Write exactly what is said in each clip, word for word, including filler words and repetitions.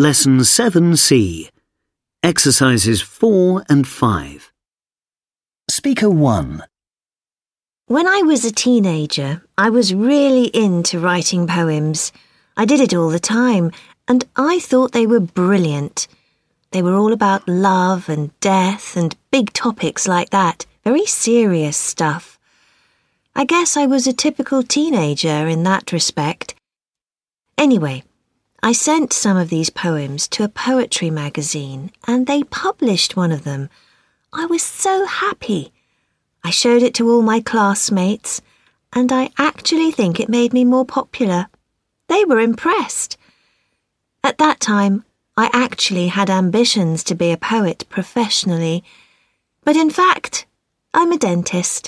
Lesson seven C. Exercises four and five. Speaker one. When I was a teenager, I was really into writing poems. I did it all the time, and I thought they were brilliant. They were all about love and death and big topics like that, very serious stuff. I guess I was a typical teenager in that respect. Anyway, I sent some of these poems to a poetry magazine, and they published one of them. I was so happy. I showed it to all my classmates, and I actually think it made me more popular. They were impressed. At that time, I actually had ambitions to be a poet professionally, but in fact, I'm a dentist.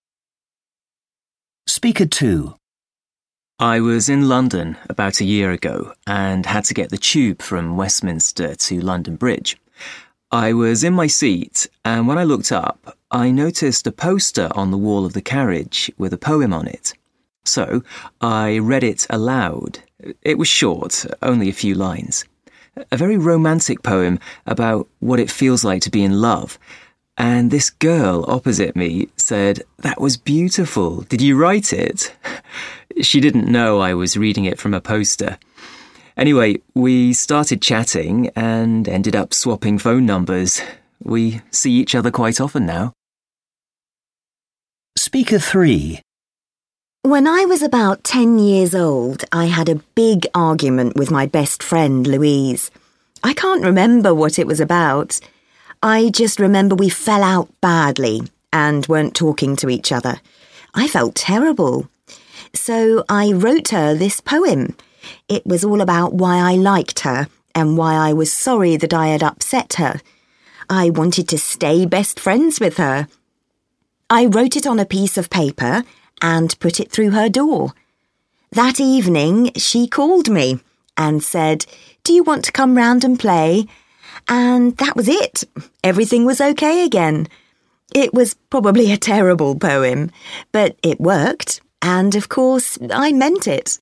Speaker two. I was in London about a year ago and had to get the tube from Westminster to London Bridge. I was in my seat, and when I looked up, I noticed a poster on the wall of the carriage with a poem on it. So I read it aloud. It was short, only a few lines. A very romantic poem about what it feels like to be in love. And this girl opposite me said, "That was beautiful. Did you write it?" She didn't know I was reading it from a poster. Anyway, we started chatting and ended up swapping phone numbers. We see each other quite often now. Speaker three. When I was about ten years old, I had a big argument with my best friend, Louise. I can't remember what it was about. I just remember we fell out badly and weren't talking to each other. I felt terrible. So I wrote her this poem. It was all about why I liked her and why I was sorry that I had upset her. I wanted to stay best friends with her. I wrote it on a piece of paper and put it through her door. That evening, she called me and said, "Do you want to come round and play?" And that was it. Everything was okay again. It was probably a terrible poem, but it worked, and of course, I meant it.